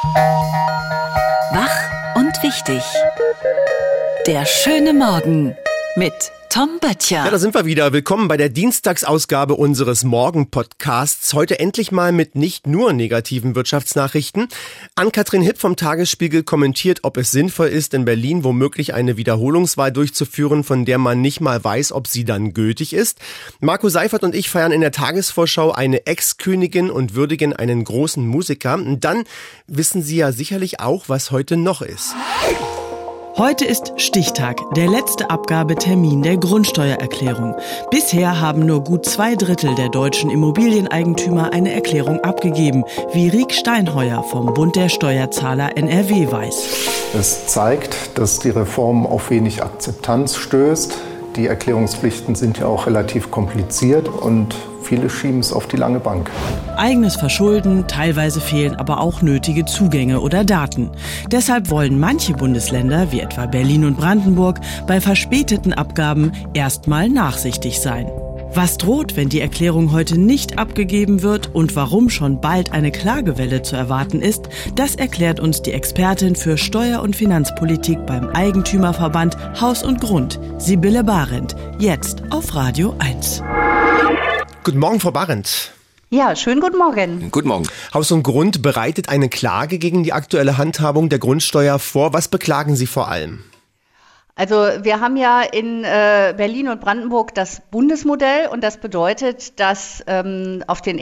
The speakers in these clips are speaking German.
Wach und wichtig. Der schöne Morgen mit Tom Böttcher. Ja, da sind wir wieder. Willkommen bei der Dienstagsausgabe unseres Morgen-Podcasts. Heute endlich mal mit nicht nur negativen Wirtschaftsnachrichten. Ann-Kathrin Hipp vom Tagesspiegel kommentiert, ob es sinnvoll ist, in Berlin womöglich eine Wiederholungswahl durchzuführen, von der man nicht mal weiß, ob sie dann gültig ist. Marco Seifert und ich feiern in der Tagesvorschau eine Ex-Königin und würdigen einen großen Musiker. Und dann wissen Sie ja sicherlich auch, was heute noch ist. Heute ist Stichtag, der letzte Abgabetermin der Grundsteuererklärung. Bisher haben nur gut 2/3 der deutschen Immobilieneigentümer eine Erklärung abgegeben, wie Riek Steinheuer vom Bund der Steuerzahler NRW weiß. Es zeigt, dass die Reform auf wenig Akzeptanz stößt. Die Erklärungspflichten sind ja auch relativ kompliziert und viele schieben es auf die lange Bank. Eigenes Verschulden, teilweise fehlen aber auch nötige Zugänge oder Daten. Deshalb wollen manche Bundesländer, wie etwa Berlin und Brandenburg, bei verspäteten Abgaben erstmal nachsichtig sein. Was droht, wenn die Erklärung heute nicht abgegeben wird und warum schon bald eine Klagewelle zu erwarten ist, das erklärt uns die Expertin für Steuer- und Finanzpolitik beim Eigentümerverband Haus und Grund, Sibylle Bahrendt, jetzt auf Radio 1. Guten Morgen, Frau Bahrendt. Ja, schönen guten Morgen. Guten Morgen. Haus und Grund bereitet eine Klage gegen die aktuelle Handhabung der Grundsteuer vor. Was beklagen Sie vor allem? Also wir haben ja in Berlin und Brandenburg das Bundesmodell und das bedeutet, dass auf den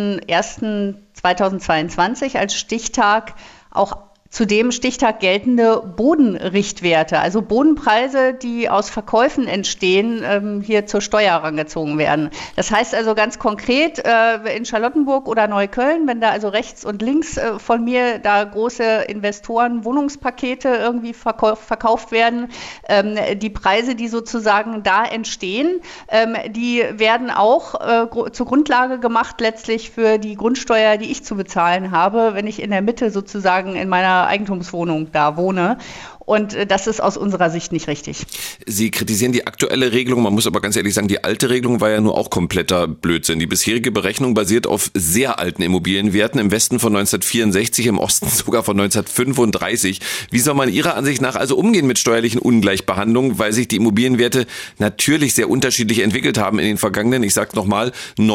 1.1.2022 als Stichtag auch zu dem Stichtag geltende Bodenrichtwerte, also Bodenpreise, die aus Verkäufen entstehen, hier zur Steuer herangezogen werden. Das heißt also ganz konkret, in Charlottenburg oder Neukölln, wenn da also rechts und links von mir da große Investoren Wohnungspakete irgendwie verkauft werden, die Preise, die sozusagen da entstehen, die werden auch zur Grundlage gemacht letztlich für die Grundsteuer, die ich zu bezahlen habe, wenn ich in der Mitte sozusagen in meiner Eigentumswohnung da wohne. Und das ist aus unserer Sicht nicht richtig. Sie kritisieren die aktuelle Regelung. Man muss aber ganz ehrlich sagen, die alte Regelung war ja nur auch kompletter Blödsinn. Die bisherige Berechnung basiert auf sehr alten Immobilienwerten, im Westen von 1964, im Osten sogar von 1935. Wie soll man Ihrer Ansicht nach also umgehen mit steuerlichen Ungleichbehandlungen, weil sich die Immobilienwerte natürlich sehr unterschiedlich entwickelt haben in den vergangenen, ich sage nochmal,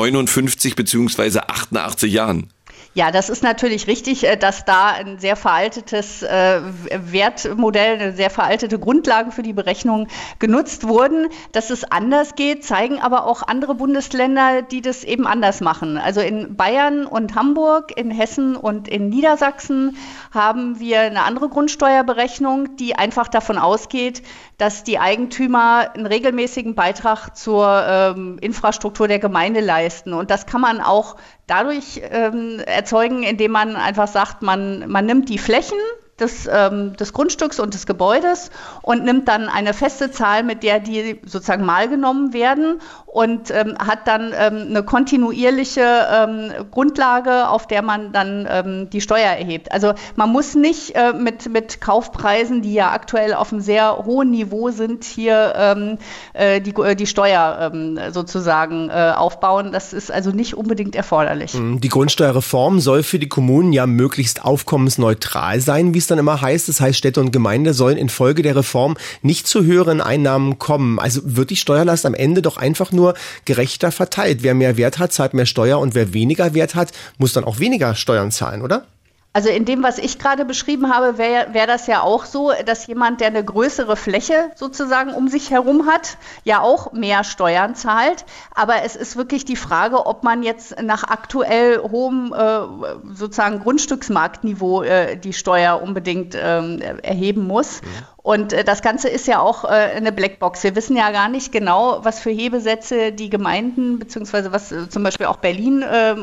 59 bzw. 88 Jahren? Ja, das ist natürlich richtig, dass da ein sehr veraltetes Wertmodell, eine sehr veraltete Grundlagen für die Berechnung genutzt wurden. Dass es anders geht, zeigen aber auch andere Bundesländer, die das eben anders machen. Also in Bayern und Hamburg, in Hessen und in Niedersachsen haben wir eine andere Grundsteuerberechnung, die einfach davon ausgeht, dass die Eigentümer einen regelmäßigen Beitrag zur Infrastruktur der Gemeinde leisten. Und das kann man auch dadurch erzeugen, indem man einfach sagt, man nimmt die Flächen des Grundstücks und des Gebäudes und nimmt dann eine feste Zahl, mit der die sozusagen mal genommen werden und hat dann eine kontinuierliche Grundlage, auf der man dann die Steuer erhebt. Also man muss nicht mit Kaufpreisen, die ja aktuell auf einem sehr hohen Niveau sind, hier die Steuer sozusagen aufbauen. Das ist also nicht unbedingt erforderlich. Die Grundsteuerreform soll für die Kommunen ja möglichst aufkommensneutral sein, wie es dann immer heißt. Das heißt, Städte und Gemeinden sollen infolge der Reform nicht zu höheren Einnahmen kommen. Also wird die Steuerlast am Ende doch einfach nur gerechter verteilt. Wer mehr Wert hat, zahlt mehr Steuer und wer weniger Wert hat, muss dann auch weniger Steuern zahlen, oder? Also in dem, was ich gerade beschrieben habe, wäre das ja auch so, dass jemand, der eine größere Fläche sozusagen um sich herum hat, ja auch mehr Steuern zahlt. Aber es ist wirklich die Frage, ob man jetzt nach aktuell hohem sozusagen Grundstücksmarktniveau die Steuer unbedingt erheben muss. Und das Ganze ist ja auch eine Blackbox. Wir wissen ja gar nicht genau, was für Hebesätze die Gemeinden, beziehungsweise was zum Beispiel auch Berlin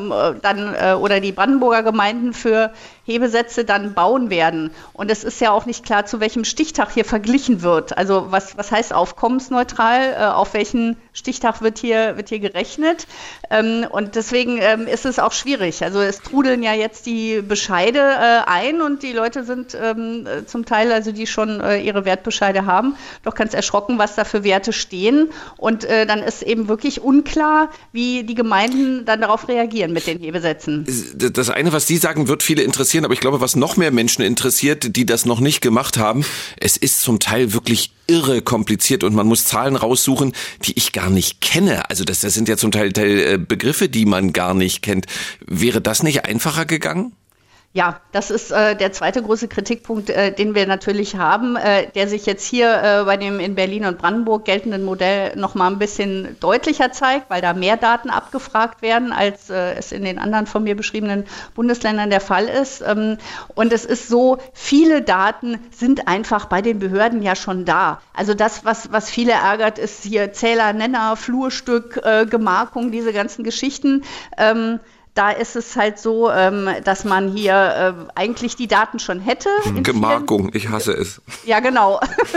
oder die Brandenburger Gemeinden für Hebesätze dann bauen werden. Und es ist ja auch nicht klar, zu welchem Stichtag hier verglichen wird. Also was heißt aufkommensneutral, auf welchen Stichtag wird hier gerechnet. Und deswegen ist es auch schwierig. Also es trudeln ja jetzt die Bescheide ein und die Leute sind zum Teil, also die schon ihre Wertbescheide haben, doch ganz erschrocken, was da für Werte stehen. Und dann ist eben wirklich unklar, wie die Gemeinden dann darauf reagieren mit den Hebesätzen. Das eine, was Sie sagen, wird viele interessieren, aber ich glaube, was noch mehr Menschen interessiert, die das noch nicht gemacht haben, es ist zum Teil wirklich irre kompliziert und man muss Zahlen raussuchen, die ich gar nicht kenne. Also das sind ja zum Teil Begriffe, die man gar nicht kennt. Wäre das nicht einfacher gegangen? Ja, das ist der zweite große Kritikpunkt, den wir natürlich haben, der sich jetzt hier bei dem in Berlin und Brandenburg geltenden Modell noch mal ein bisschen deutlicher zeigt, weil da mehr Daten abgefragt werden, als es in den anderen von mir beschriebenen Bundesländern der Fall ist. Und es ist so, viele Daten sind einfach bei den Behörden ja schon da. Also das, was viele ärgert, ist hier Zähler, Nenner, Flurstück, Gemarkung, diese ganzen Geschichten. Da ist es halt so, dass man hier eigentlich die Daten schon hätte. Gemarkung, ich hasse es. Ja, genau.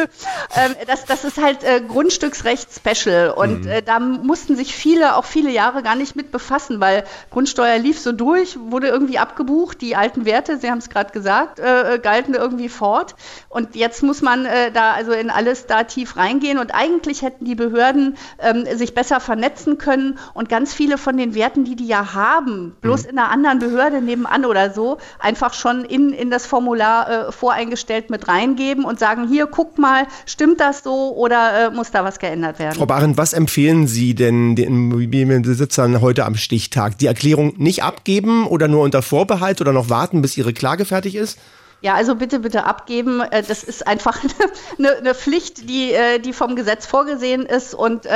Das ist halt Grundstücksrecht special. Und da mussten sich viele Jahre gar nicht mit befassen, weil Grundsteuer lief so durch, wurde irgendwie abgebucht. Die alten Werte, Sie haben es gerade gesagt, galten irgendwie fort. Und jetzt muss man da also in alles da tief reingehen. Und eigentlich hätten die Behörden sich besser vernetzen können und ganz viele von den Werten, die ja haben, bloß in einer anderen Behörde nebenan oder so, einfach schon in das Formular voreingestellt mit reingeben und sagen, hier, guck mal, stimmt das so oder muss da was geändert werden? Frau Bahrendt, was empfehlen Sie denn den Immobilienbesitzern heute am Stichtag? Die Erklärung nicht abgeben oder nur unter Vorbehalt oder noch warten, bis Ihre Klage fertig ist? Ja, also bitte abgeben. Das ist einfach eine Pflicht, die vom Gesetz vorgesehen ist und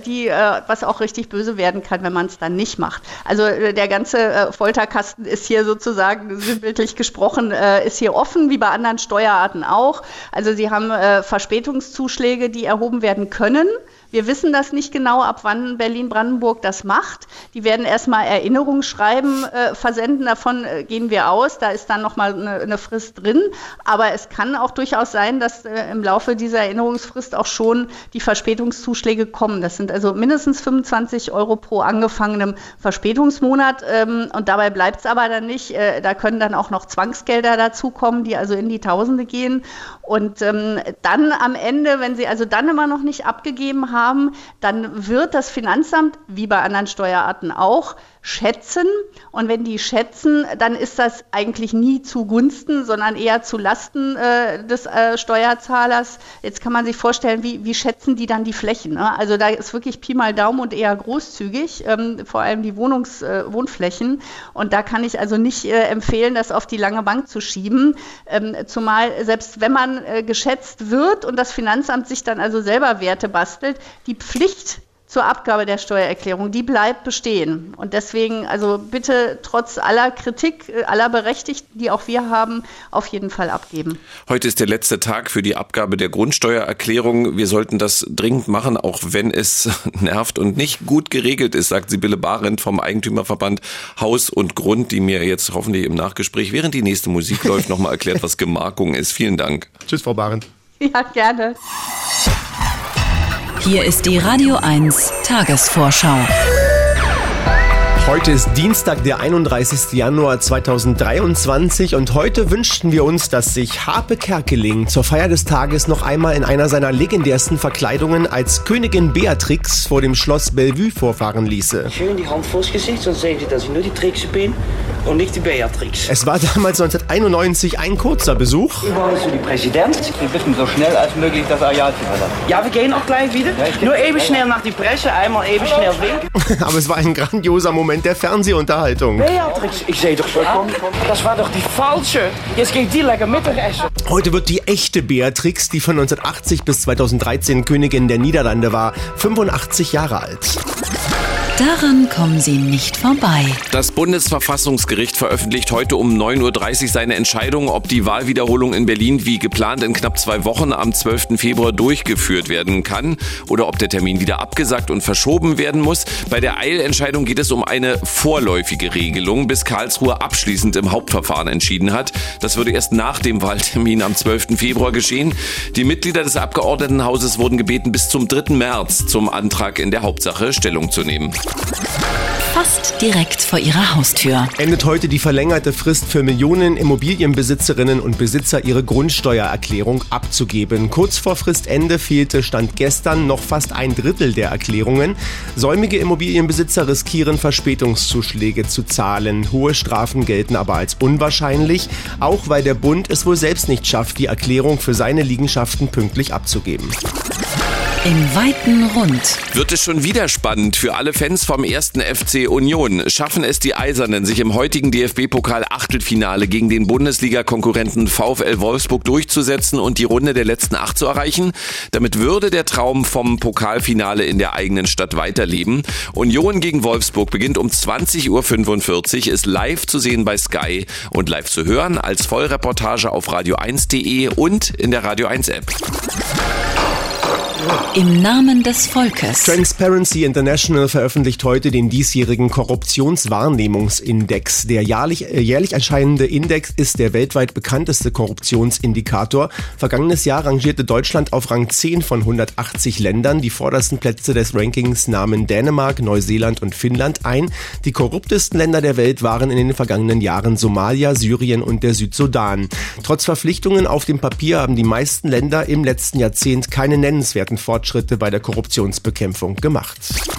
was auch richtig böse werden kann, wenn man es dann nicht macht. Also der ganze Folterkasten ist hier sozusagen, sinnbildlich gesprochen, ist hier offen, wie bei anderen Steuerarten auch. Also Sie haben Verspätungszuschläge, die erhoben werden können. Wir wissen das nicht genau, ab wann Berlin-Brandenburg das macht. Die werden erstmal Erinnerungsschreiben versenden, davon gehen wir aus. Da ist dann nochmal eine Frist drin. Aber es kann auch durchaus sein, dass im Laufe dieser Erinnerungsfrist auch schon die Verspätungszuschläge kommen. Das sind also mindestens 25 € pro angefangenem Verspätungsmonat. Und dabei bleibt es aber dann nicht. Da können dann auch noch Zwangsgelder dazukommen, die also in die Tausende gehen. Und dann am Ende, wenn Sie also dann immer noch nicht abgegeben haben, dann wird das Finanzamt, wie bei anderen Steuerarten auch, schätzen. Und wenn die schätzen, dann ist das eigentlich nie zugunsten, sondern eher zu Lasten des Steuerzahlers. Jetzt kann man sich vorstellen, wie schätzen die dann die Flächen? Ne? Also da ist wirklich Pi mal Daumen und eher großzügig, vor allem die Wohnflächen. Und da kann ich also nicht empfehlen, das auf die lange Bank zu schieben. Zumal selbst wenn man geschätzt wird und das Finanzamt sich dann also selber Werte bastelt, die Pflicht zur Abgabe der Steuererklärung, die bleibt bestehen. Und deswegen, also bitte trotz aller Kritik, aller Berechtigten, die auch wir haben, auf jeden Fall abgeben. Heute ist der letzte Tag für die Abgabe der Grundsteuererklärung. Wir sollten das dringend machen, auch wenn es nervt und nicht gut geregelt ist, sagt Sibylle Bahrendt vom Eigentümerverband Haus und Grund, die mir jetzt hoffentlich im Nachgespräch, während die nächste Musik läuft, nochmal erklärt, was Gemarkung ist. Vielen Dank. Tschüss, Frau Bahrendt. Ja, gerne. Hier ist die Radio 1 Tagesvorschau. Heute ist Dienstag, der 31. Januar 2023 und heute wünschten wir uns, dass sich Harpe Kerkeling zur Feier des Tages noch einmal in einer seiner legendärsten Verkleidungen als Königin Beatrix vor dem Schloss Bellevue vorfahren ließe. Schön die Hand vors Gesicht, sonst sehen Sie, dass ich nur die Trixie bin und nicht die Beatrix. Es war damals 1991 ein kurzer Besuch. Überall ist so die Präsident. Wir bitten so schnell als möglich das Areal zu verlassen. Ja, wir gehen auch gleich wieder. Nur eben schnell nach die Presse, einmal eben schnell winken. Aber es war ein grandioser Moment der Fernsehunterhaltung. Beatrix, ich sehe doch schon. Das war doch die falsche. Jetzt geht die lecker Mittagessen. Heute wird die echte Beatrix, die von 1980 bis 2013 Königin der Niederlande war, 85 Jahre alt. Daran kommen Sie nicht vorbei. Das Bundesverfassungsgericht veröffentlicht heute um 9.30 Uhr seine Entscheidung, ob die Wahlwiederholung in Berlin wie geplant in knapp 2 Wochen am 12. Februar durchgeführt werden kann oder ob der Termin wieder abgesagt und verschoben werden muss. Bei der Eilentscheidung geht es um eine vorläufige Regelung, bis Karlsruhe abschließend im Hauptverfahren entschieden hat. Das würde erst nach dem Wahltermin am 12. Februar geschehen. Die Mitglieder des Abgeordnetenhauses wurden gebeten, bis zum 3. März zum Antrag in der Hauptsache Stellung zu nehmen. Fast direkt vor Ihrer Haustür. Endet heute die verlängerte Frist für Millionen Immobilienbesitzerinnen und Besitzer, ihre Grundsteuererklärung abzugeben. Kurz vor Fristende fehlte Stand gestern noch fast 1/3 der Erklärungen. Säumige Immobilienbesitzer riskieren Verspätungszuschläge zu zahlen. Hohe Strafen gelten aber als unwahrscheinlich, auch weil der Bund es wohl selbst nicht schafft, die Erklärung für seine Liegenschaften pünktlich abzugeben. Im weiten Rund. Wird es schon wieder spannend für alle Fans vom 1. FC Union. Schaffen es die Eisernen, sich im heutigen DFB-Pokal-Achtelfinale gegen den Bundesliga-Konkurrenten VfL Wolfsburg durchzusetzen und die Runde der letzten 8 zu erreichen? Damit würde der Traum vom Pokalfinale in der eigenen Stadt weiterleben. Union gegen Wolfsburg beginnt um 20.45 Uhr, ist live zu sehen bei Sky und live zu hören als Vollreportage auf radio1.de und in der Radio 1 App. Im Namen des Volkes. Transparency International veröffentlicht heute den diesjährigen Korruptionswahrnehmungsindex. Der jährlich erscheinende Index ist der weltweit bekannteste Korruptionsindikator. Vergangenes Jahr rangierte Deutschland auf Rang 10 von 180 Ländern. Die vordersten Plätze des Rankings nahmen Dänemark, Neuseeland und Finnland ein. Die korruptesten Länder der Welt waren in den vergangenen Jahren Somalia, Syrien und der Südsudan. Trotz Verpflichtungen auf dem Papier haben die meisten Länder im letzten Jahrzehnt keine nennenswerten Fortschritte bei der Korruptionsbekämpfung gemacht.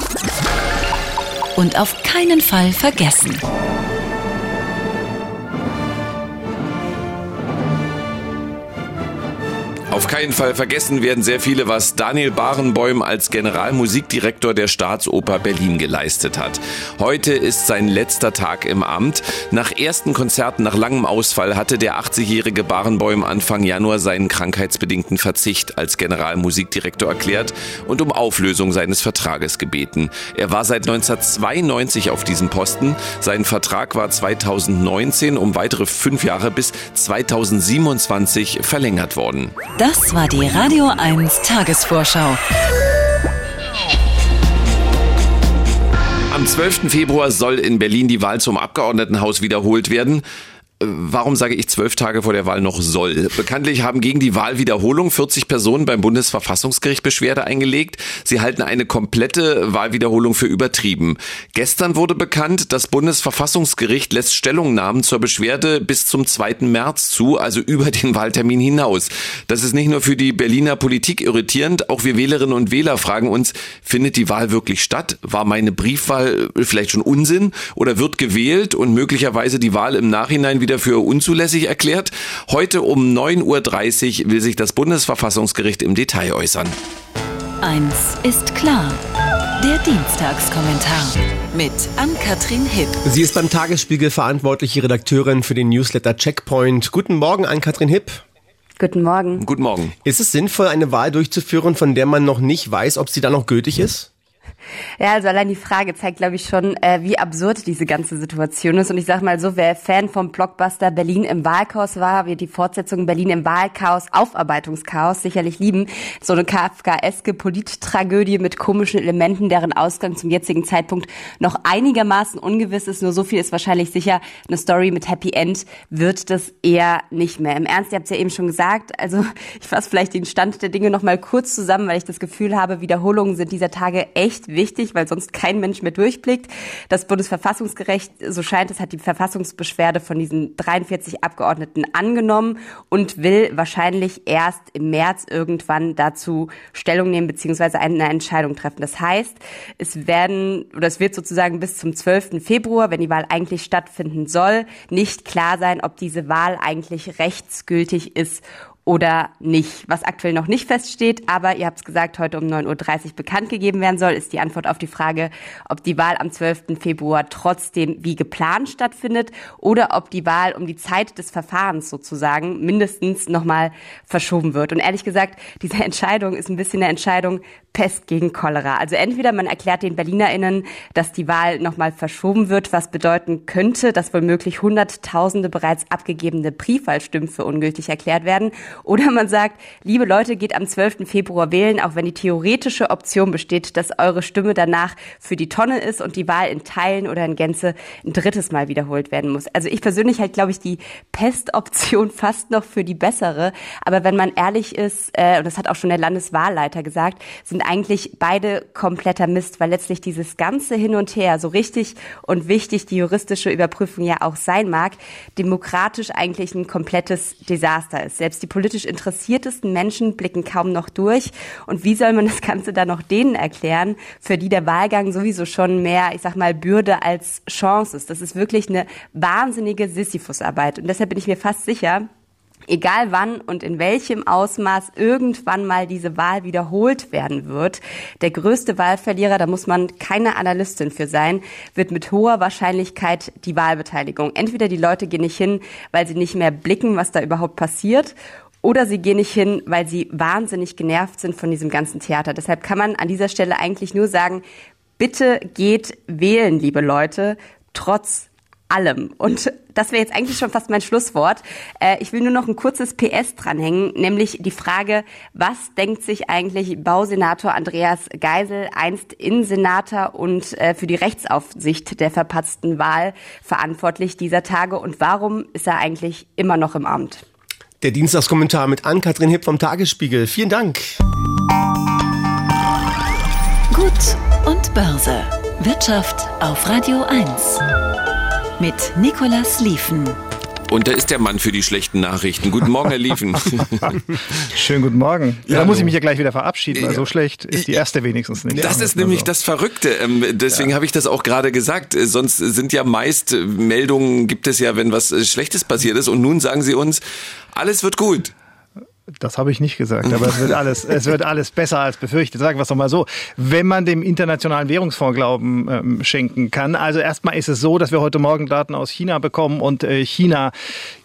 Und auf keinen Fall vergessen. Auf keinen Fall vergessen werden sehr viele, was Daniel Barenboim als Generalmusikdirektor der Staatsoper Berlin geleistet hat. Heute ist sein letzter Tag im Amt. Nach ersten Konzerten nach langem Ausfall hatte der 80-jährige Barenboim Anfang Januar seinen krankheitsbedingten Verzicht als Generalmusikdirektor erklärt und um Auflösung seines Vertrages gebeten. Er war seit 1992 auf diesem Posten. Sein Vertrag war 2019 um weitere 5 Jahre bis 2027 verlängert worden. Das war die Radio 1 Tagesvorschau. Am 12. Februar soll in Berlin die Wahl zum Abgeordnetenhaus wiederholt werden. Warum sage ich 12 Tage vor der Wahl noch soll? Bekanntlich haben gegen die Wahlwiederholung 40 Personen beim Bundesverfassungsgericht Beschwerde eingelegt. Sie halten eine komplette Wahlwiederholung für übertrieben. Gestern wurde bekannt, das Bundesverfassungsgericht lässt Stellungnahmen zur Beschwerde bis zum 2. März zu, also über den Wahltermin hinaus. Das ist nicht nur für die Berliner Politik irritierend, auch wir Wählerinnen und Wähler fragen uns, findet die Wahl wirklich statt? War meine Briefwahl vielleicht schon Unsinn? Oder wird gewählt und möglicherweise die Wahl im Nachhinein wieder für unzulässig erklärt? Heute um 9.30 Uhr will sich das Bundesverfassungsgericht im Detail äußern. Eins ist klar. Der Dienstagskommentar mit Ann-Kathrin Hipp. Sie ist beim Tagesspiegel verantwortliche Redakteurin für den Newsletter Checkpoint. Guten Morgen, Ann-Kathrin Hipp. Guten Morgen. Guten Morgen. Ist es sinnvoll, eine Wahl durchzuführen, von der man noch nicht weiß, ob sie dann noch gültig ist? Ja, also allein die Frage zeigt, glaube ich, schon, wie absurd diese ganze Situation ist. Und ich sage mal so, wer Fan vom Blockbuster Berlin im Wahlchaos war, wird die Fortsetzung Berlin im Wahlchaos, Aufarbeitungschaos sicherlich lieben. So eine kafkaeske Polittragödie mit komischen Elementen, deren Ausgang zum jetzigen Zeitpunkt noch einigermaßen ungewiss ist. Nur so viel ist wahrscheinlich sicher, eine Story mit Happy End wird das eher nicht mehr. Im Ernst, ihr habt es ja eben schon gesagt, also ich fasse vielleicht den Stand der Dinge noch mal kurz zusammen, weil ich das Gefühl habe, Wiederholungen sind dieser Tage echt wichtig, weil sonst kein Mensch mehr durchblickt. Das Bundesverfassungsgericht, so scheint es, hat die Verfassungsbeschwerde von diesen 43 Abgeordneten angenommen und will wahrscheinlich erst im März irgendwann dazu Stellung nehmen bzw. eine Entscheidung treffen. Das heißt, es wird sozusagen bis zum 12. Februar, wenn die Wahl eigentlich stattfinden soll, nicht klar sein, ob diese Wahl eigentlich rechtsgültig ist oder nicht. Was aktuell noch nicht feststeht, aber ihr habt es gesagt, heute um 9.30 Uhr bekannt gegeben werden soll, ist die Antwort auf die Frage, ob die Wahl am 12. Februar trotzdem wie geplant stattfindet oder ob die Wahl um die Zeit des Verfahrens sozusagen mindestens nochmal verschoben wird. Und ehrlich gesagt, diese Entscheidung ist ein bisschen eine Entscheidung Pest gegen Cholera. Also entweder man erklärt den BerlinerInnen, dass die Wahl nochmal verschoben wird, was bedeuten könnte, dass womöglich Hunderttausende bereits abgegebene Briefwahlstimmen für ungültig erklärt werden. Oder man sagt, liebe Leute, geht am 12. Februar wählen, auch wenn die theoretische Option besteht, dass eure Stimme danach für die Tonne ist und die Wahl in Teilen oder in Gänze ein drittes Mal wiederholt werden muss. Also ich persönlich halte, glaube ich, die Pestoption fast noch für die bessere. Aber wenn man ehrlich ist, und das hat auch schon der Landeswahlleiter gesagt, sind eigentlich beide kompletter Mist, weil letztlich dieses ganze Hin und Her, so richtig und wichtig die juristische Überprüfung ja auch sein mag, demokratisch eigentlich ein komplettes Desaster ist. Selbst die politisch interessiertesten Menschen blicken kaum noch durch. Und wie soll man das Ganze dann noch denen erklären, für die der Wahlgang sowieso schon mehr, ich sag mal, Bürde als Chance ist? Das ist wirklich eine wahnsinnige Sisyphusarbeit. Und deshalb bin ich mir fast sicher, egal wann und in welchem Ausmaß irgendwann mal diese Wahl wiederholt werden wird, der größte Wahlverlierer, da muss man keine Analystin für sein, wird mit hoher Wahrscheinlichkeit die Wahlbeteiligung. Entweder die Leute gehen nicht hin, weil sie nicht mehr blicken, was da überhaupt passiert, oder sie gehen nicht hin, weil sie wahnsinnig genervt sind von diesem ganzen Theater. Deshalb kann man an dieser Stelle eigentlich nur sagen, bitte geht wählen, liebe Leute, trotz allem. Und das wäre jetzt eigentlich schon fast mein Schlusswort. Ich will nur noch ein kurzes PS dranhängen, nämlich die Frage, was denkt sich eigentlich Bausenator Andreas Geisel, einst Innensenator und für die Rechtsaufsicht der verpatzten Wahl verantwortlich dieser Tage, und warum ist er eigentlich immer noch im Amt? Der Dienstagskommentar mit Ann-Kathrin Hipp vom Tagesspiegel. Vielen Dank. Gut und Börse. Wirtschaft auf Radio 1. Mit Nicolas Lieven. Und da ist der Mann für die schlechten Nachrichten. Guten Morgen, Herr Lieven. Schönen guten Morgen. Ja, da muss ich mich ja gleich wieder verabschieden, weil so schlecht ist die erste wenigstens nicht. Das ist nämlich das Verrückte. Deswegen habe ich das auch gerade gesagt. Sonst sind ja meist Meldungen, gibt es ja, wenn was Schlechtes passiert ist. Und nun sagen Sie uns, alles wird gut. Das habe ich nicht gesagt, aber es wird alles besser als befürchtet. Sagen wir es doch mal so. Wenn man dem Internationalen Währungsfonds Glauben schenken kann. Also erstmal ist es so, dass wir heute Morgen Daten aus China bekommen und China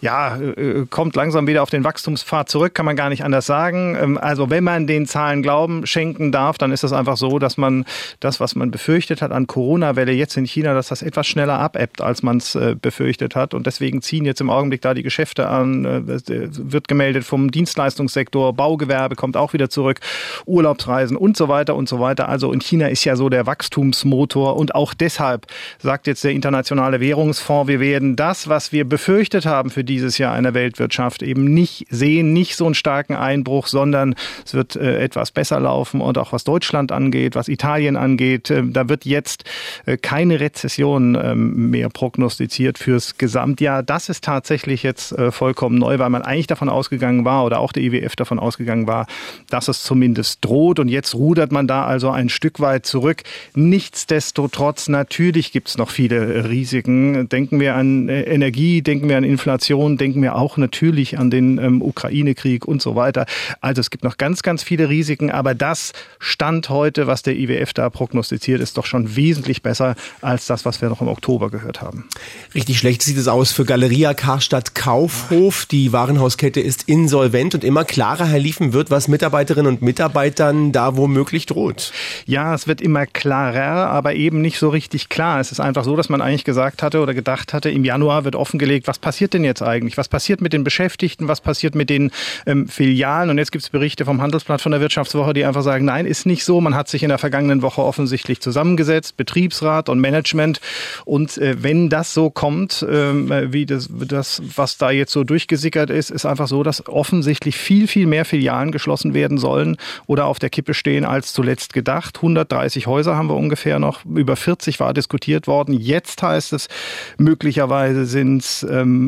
kommt langsam wieder auf den Wachstumspfad zurück, kann man gar nicht anders sagen. Also wenn man den Zahlen Glauben schenken darf, dann ist es einfach so, dass man das, was man befürchtet hat an Corona-Welle jetzt in China, dass das etwas schneller abebbt, als man es befürchtet hat. Und deswegen ziehen jetzt im Augenblick da die Geschäfte an. Wird gemeldet vom Dienstleistungssektor, Baugewerbe kommt auch wieder zurück, Urlaubsreisen und so weiter und so weiter. Also in China ist ja so der Wachstumsmotor, und auch deshalb sagt jetzt der Internationale Währungsfonds, wir werden das, was wir befürchtet haben für dieses Jahr in der Weltwirtschaft, eben nicht sehen, nicht so einen starken Einbruch, sondern es wird etwas besser laufen. Und auch was Deutschland angeht, was Italien angeht, da wird jetzt keine Rezession mehr prognostiziert fürs Gesamtjahr. Das ist tatsächlich jetzt vollkommen neu, weil man eigentlich davon ausgegangen war, oder auch der IWF davon ausgegangen war, dass es zumindest droht. Und jetzt rudert man da also ein Stück weit zurück. Nichtsdestotrotz, natürlich gibt es noch viele Risiken. Denken wir an Energie, denken wir an Inflation, denken wir auch natürlich an den Ukraine-Krieg und so weiter. Also es gibt noch ganz, ganz viele Risiken. Aber das Stand heute, was der IWF da prognostiziert, ist doch schon wesentlich besser als das, was wir noch im Oktober gehört haben. Richtig schlecht sieht es aus für Galeria Karstadt Kaufhof. Die Warenhauskette ist insolvent und immer klarer, Herr Lieven, wird, was Mitarbeiterinnen und Mitarbeitern da womöglich droht. Ja, es wird immer klarer, aber eben nicht so richtig klar. Es ist einfach so, dass man eigentlich gesagt hatte oder gedacht hatte, im Januar wird offengelegt, was passiert denn jetzt eigentlich? Was passiert mit den Beschäftigten? Was passiert mit den Filialen? Und jetzt gibt es Berichte vom Handelsblatt, von der Wirtschaftswoche, die einfach sagen, nein, ist nicht so. Man hat sich in der vergangenen Woche offensichtlich zusammengesetzt, Betriebsrat und Management. Und wenn das so kommt, wie das, was da jetzt so durchgesickert ist einfach so, dass offensichtlich viel, viel mehr Filialen geschlossen werden sollen oder auf der Kippe stehen als zuletzt gedacht. 130 Häuser haben wir ungefähr noch. Über 40 war diskutiert worden. Jetzt heißt es, möglicherweise sind es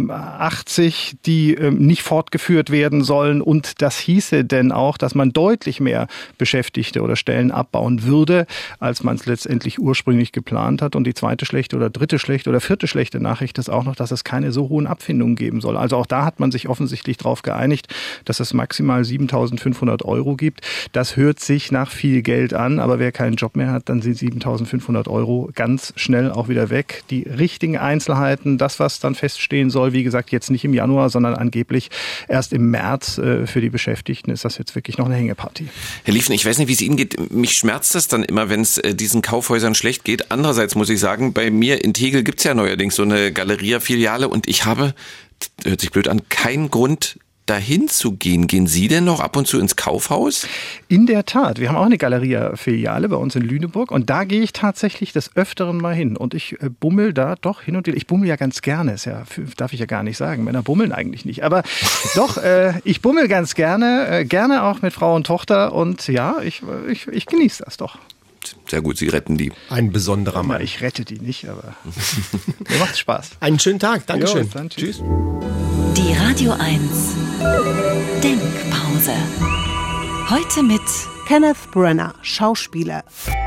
80, die nicht fortgeführt werden sollen. Und das hieße denn auch, dass man deutlich mehr Beschäftigte oder Stellen abbauen würde, als man es letztendlich ursprünglich geplant hat. Und die zweite schlechte oder dritte schlechte oder vierte schlechte Nachricht ist auch noch, dass es keine so hohen Abfindungen geben soll. Also auch da hat man sich offensichtlich darauf geeinigt, dass dass es maximal 7.500 € gibt. Das hört sich nach viel Geld an, aber wer keinen Job mehr hat, dann sind 7.500 € ganz schnell auch wieder weg. Die richtigen Einzelheiten, das, was dann feststehen soll, wie gesagt, jetzt nicht im Januar, sondern angeblich erst im März. Für die Beschäftigten ist das jetzt wirklich noch eine Hängepartie. Herr Liefen, ich weiß nicht, wie es Ihnen geht. Mich schmerzt das dann immer, wenn es diesen Kaufhäusern schlecht geht. Andererseits muss ich sagen, bei mir in Tegel gibt's ja neuerdings so eine Galeria-Filiale und ich habe, hört sich blöd an, keinen Grund, dahin zu gehen. Gehen Sie denn noch ab und zu ins Kaufhaus? In der Tat. Wir haben auch eine Galeria-Filiale bei uns in Lüneburg und da gehe ich tatsächlich des Öfteren mal hin. Und ich bummel da doch hin und wieder. Ich bummel ja ganz gerne. Ist ja, darf ich ja gar nicht sagen. Männer bummeln eigentlich nicht. Aber doch, ich bummel ganz gerne. Gerne auch mit Frau und Tochter. Und ja, ich genieße das doch. Sehr gut, Sie retten die. Ein besonderer Mann. Ich rette die nicht, aber mir macht Spaß. Einen schönen Tag. Dankeschön. Jo, dann tschüss. Die Radio 1 Denkpause. Heute mit Kenneth Branagh, Schauspieler.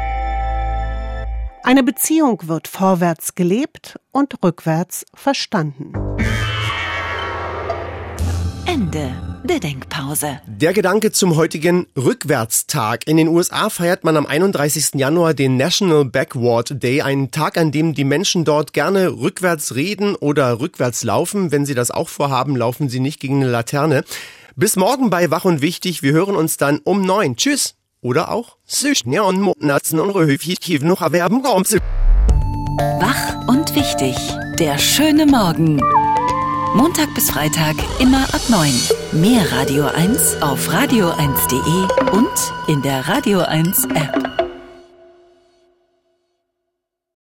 Eine Beziehung wird vorwärts gelebt und rückwärts verstanden. Ende der Denkpause. Der Gedanke zum heutigen Rückwärtstag. In den USA feiert man am 31. Januar den National Backward Day, einen Tag, an dem die Menschen dort gerne rückwärts reden oder rückwärts laufen. Wenn sie das auch vorhaben, laufen sie nicht gegen eine Laterne. Bis morgen bei Wach und Wichtig. Wir hören uns dann um 9. Tschüss. Oder auch Wach und Wichtig. Der schöne Morgen. Montag bis Freitag immer ab 9. Mehr Radio 1 auf radio1.de und in der Radio 1 App.